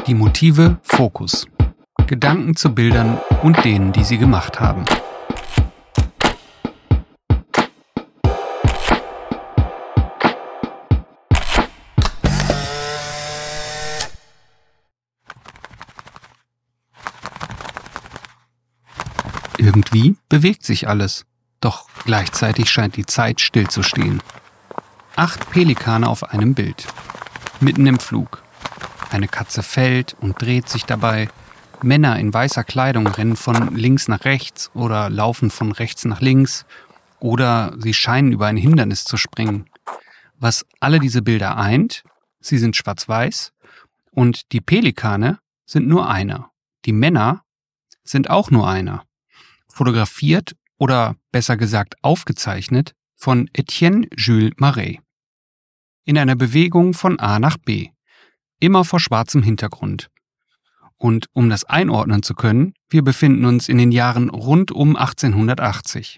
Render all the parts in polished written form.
Die Motive Fokus. Gedanken zu Bildern und denen, die sie gemacht haben. Irgendwie bewegt sich alles, doch gleichzeitig scheint die Zeit stillzustehen. 8 Pelikane auf einem Bild. Mitten im Flug. Eine Katze fällt und dreht sich dabei. Männer in weißer Kleidung rennen von links nach rechts oder laufen von rechts nach links. Oder sie scheinen über ein Hindernis zu springen. Was alle diese Bilder eint, sie sind schwarz-weiß und die Pelikane sind nur einer. Die Männer sind auch nur einer. Fotografiert oder besser gesagt aufgezeichnet von Etienne Jules Marey. In einer Bewegung von A nach B. Immer vor schwarzem Hintergrund. Und um das einordnen zu können, wir befinden uns in den Jahren rund um 1880.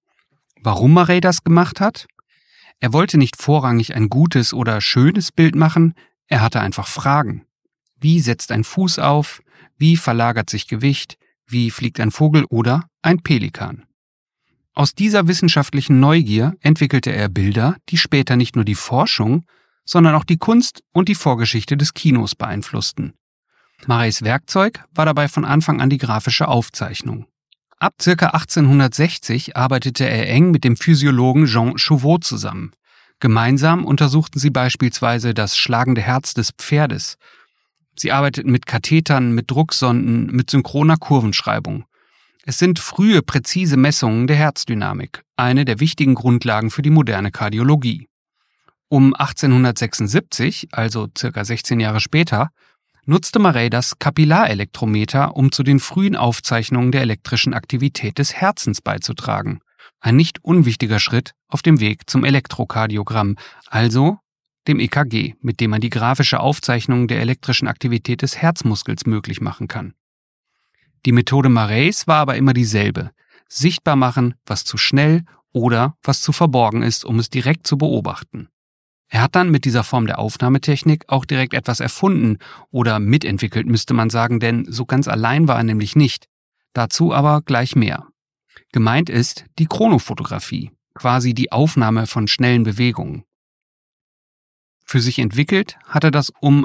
Warum Marey das gemacht hat? Er wollte nicht vorrangig ein gutes oder schönes Bild machen, er hatte einfach Fragen. Wie setzt ein Fuß auf? Wie verlagert sich Gewicht? Wie fliegt ein Vogel oder ein Pelikan? Aus dieser wissenschaftlichen Neugier entwickelte er Bilder, die später nicht nur die Forschung, sondern auch die Kunst und die Vorgeschichte des Kinos beeinflussten. Mareys Werkzeug war dabei von Anfang an die grafische Aufzeichnung. Ab ca. 1860 arbeitete er eng mit dem Physiologen Jean Chauveau zusammen. Gemeinsam untersuchten sie beispielsweise das schlagende Herz des Pferdes. Sie arbeiteten mit Kathetern, mit Drucksonden, mit synchroner Kurvenschreibung. Es sind frühe, präzise Messungen der Herzdynamik, eine der wichtigen Grundlagen für die moderne Kardiologie. Um 1876, also circa 16 Jahre später, nutzte Marey das Kapillarelektrometer, um zu den frühen Aufzeichnungen der elektrischen Aktivität des Herzens beizutragen. Ein nicht unwichtiger Schritt auf dem Weg zum Elektrokardiogramm, also dem EKG, mit dem man die grafische Aufzeichnung der elektrischen Aktivität des Herzmuskels möglich machen kann. Die Methode Mareys war aber immer dieselbe: sichtbar machen, was zu schnell oder was zu verborgen ist, um es direkt zu beobachten. Er hat dann mit dieser Form der Aufnahmetechnik auch direkt etwas erfunden oder mitentwickelt, müsste man sagen, denn so ganz allein war er nämlich nicht. Dazu aber gleich mehr. Gemeint ist die Chronofotografie, quasi die Aufnahme von schnellen Bewegungen. Für sich entwickelt hat er das um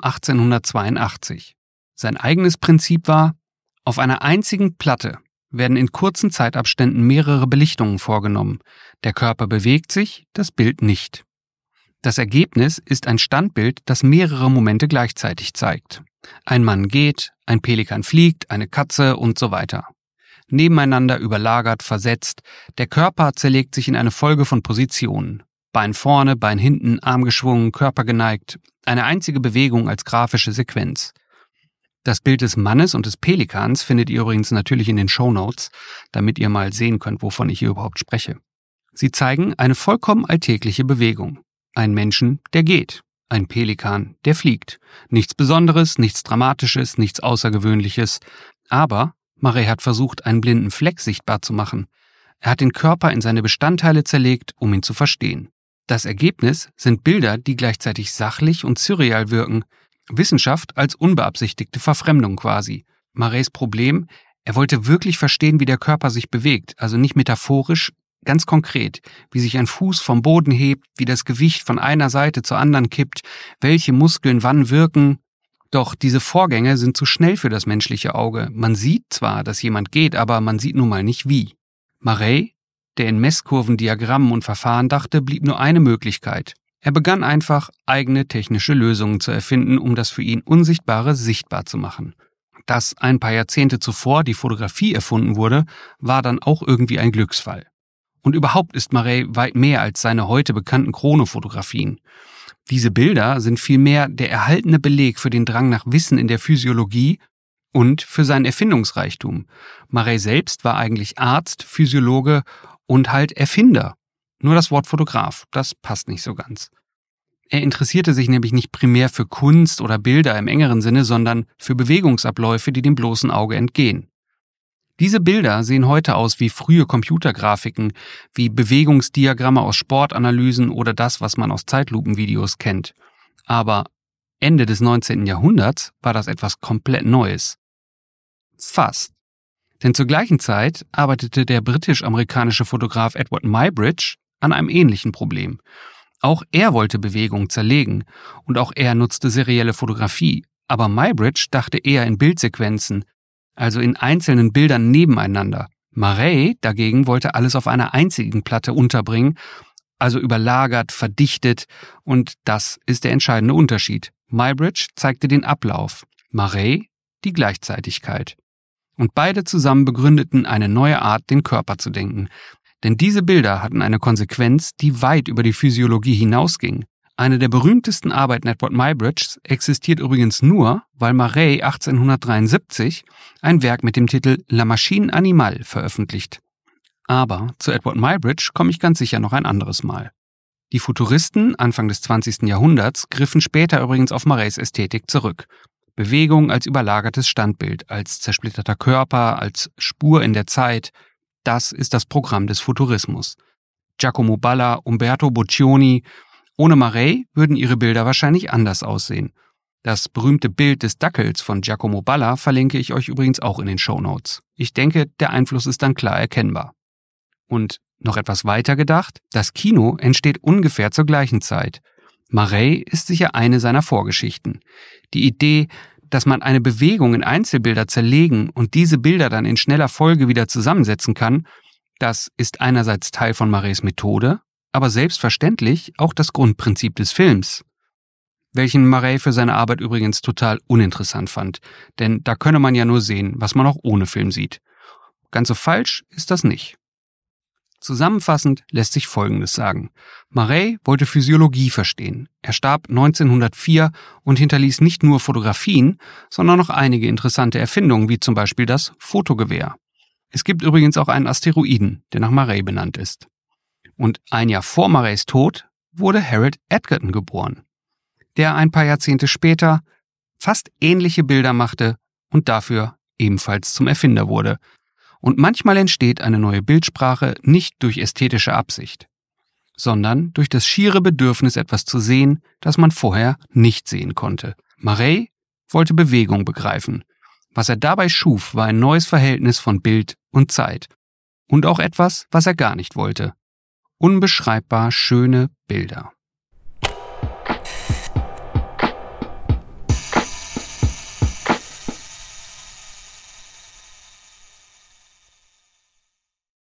1882. Sein eigenes Prinzip war: auf einer einzigen Platte werden in kurzen Zeitabständen mehrere Belichtungen vorgenommen. Der Körper bewegt sich, das Bild nicht. Das Ergebnis ist ein Standbild, das mehrere Momente gleichzeitig zeigt. Ein Mann geht, ein Pelikan fliegt, eine Katze und so weiter. Nebeneinander überlagert, versetzt, der Körper zerlegt sich in eine Folge von Positionen. Bein vorne, Bein hinten, Arm geschwungen, Körper geneigt. Eine einzige Bewegung als grafische Sequenz. Das Bild des Mannes und des Pelikans findet ihr übrigens natürlich in den Shownotes, damit ihr mal sehen könnt, wovon ich hier überhaupt spreche. Sie zeigen eine vollkommen alltägliche Bewegung. Ein Menschen, der geht. Ein Pelikan, der fliegt. Nichts Besonderes, nichts Dramatisches, nichts Außergewöhnliches. Aber Marey hat versucht, einen blinden Fleck sichtbar zu machen. Er hat den Körper in seine Bestandteile zerlegt, um ihn zu verstehen. Das Ergebnis sind Bilder, die gleichzeitig sachlich und surreal wirken. Wissenschaft als unbeabsichtigte Verfremdung quasi. Mareys Problem: er wollte wirklich verstehen, wie der Körper sich bewegt, also nicht metaphorisch, ganz konkret, wie sich ein Fuß vom Boden hebt, wie das Gewicht von einer Seite zur anderen kippt, welche Muskeln wann wirken. Doch diese Vorgänge sind zu schnell für das menschliche Auge. Man sieht zwar, dass jemand geht, aber man sieht nun mal nicht wie. Marey, der in Messkurven, Diagrammen und Verfahren dachte, blieb nur eine Möglichkeit. Er begann einfach, eigene technische Lösungen zu erfinden, um das für ihn Unsichtbare sichtbar zu machen. Dass ein paar Jahrzehnte zuvor die Fotografie erfunden wurde, war dann auch irgendwie ein Glücksfall. Und überhaupt ist Marey weit mehr als seine heute bekannten Chronofotografien. Diese Bilder sind vielmehr der erhaltene Beleg für den Drang nach Wissen in der Physiologie und für seinen Erfindungsreichtum. Marey selbst war eigentlich Arzt, Physiologe und halt Erfinder. Nur das Wort Fotograf, das passt nicht so ganz. Er interessierte sich nämlich nicht primär für Kunst oder Bilder im engeren Sinne, sondern für Bewegungsabläufe, die dem bloßen Auge entgehen. Diese Bilder sehen heute aus wie frühe Computergrafiken, wie Bewegungsdiagramme aus Sportanalysen oder das, was man aus Zeitlupenvideos kennt. Aber Ende des 19. Jahrhunderts war das etwas komplett Neues. Fast. Denn zur gleichen Zeit arbeitete der britisch-amerikanische Fotograf Edward Muybridge an einem ähnlichen Problem. Auch er wollte Bewegung zerlegen und auch er nutzte serielle Fotografie, aber Muybridge dachte eher in Bildsequenzen, also in einzelnen Bildern nebeneinander. Marey dagegen wollte alles auf einer einzigen Platte unterbringen, also überlagert, verdichtet, und das ist der entscheidende Unterschied. Muybridge zeigte den Ablauf, Marey die Gleichzeitigkeit. Und beide zusammen begründeten eine neue Art, den Körper zu denken. Denn diese Bilder hatten eine Konsequenz, die weit über die Physiologie hinausging. Eine der berühmtesten Arbeiten Edward Muybridges existiert übrigens nur, weil Marey 1873 ein Werk mit dem Titel La Machine Animale veröffentlicht. Aber zu Edward Muybridge komme ich ganz sicher noch ein anderes Mal. Die Futuristen Anfang des 20. Jahrhunderts griffen später übrigens auf Mareys Ästhetik zurück. Bewegung als überlagertes Standbild, als zersplitterter Körper, als Spur in der Zeit, das ist das Programm des Futurismus. Giacomo Balla, Umberto Boccioni, ohne Marey würden ihre Bilder wahrscheinlich anders aussehen. Das berühmte Bild des Dackels von Giacomo Balla verlinke ich euch übrigens auch in den Shownotes. Ich denke, der Einfluss ist dann klar erkennbar. Und noch etwas weiter gedacht, das Kino entsteht ungefähr zur gleichen Zeit. Marey ist sicher eine seiner Vorgeschichten. Die Idee, dass man eine Bewegung in Einzelbilder zerlegen und diese Bilder dann in schneller Folge wieder zusammensetzen kann, das ist einerseits Teil von Mareys Methode, aber selbstverständlich auch das Grundprinzip des Films, welchen Marey für seine Arbeit übrigens total uninteressant fand, denn da könne man ja nur sehen, was man auch ohne Film sieht. Ganz so falsch ist das nicht. Zusammenfassend lässt sich Folgendes sagen. Marey wollte Physiologie verstehen. Er starb 1904 und hinterließ nicht nur Fotografien, sondern noch einige interessante Erfindungen, wie zum Beispiel das Fotogewehr. Es gibt übrigens auch einen Asteroiden, der nach Marey benannt ist. Und ein Jahr vor Mareys Tod wurde Harold Edgerton geboren, der ein paar Jahrzehnte später fast ähnliche Bilder machte und dafür ebenfalls zum Erfinder wurde. Und manchmal entsteht eine neue Bildsprache nicht durch ästhetische Absicht, sondern durch das schiere Bedürfnis, etwas zu sehen, das man vorher nicht sehen konnte. Marey wollte Bewegung begreifen. Was er dabei schuf, war ein neues Verhältnis von Bild und Zeit. Und auch etwas, was er gar nicht wollte. Unbeschreibbar schöne Bilder.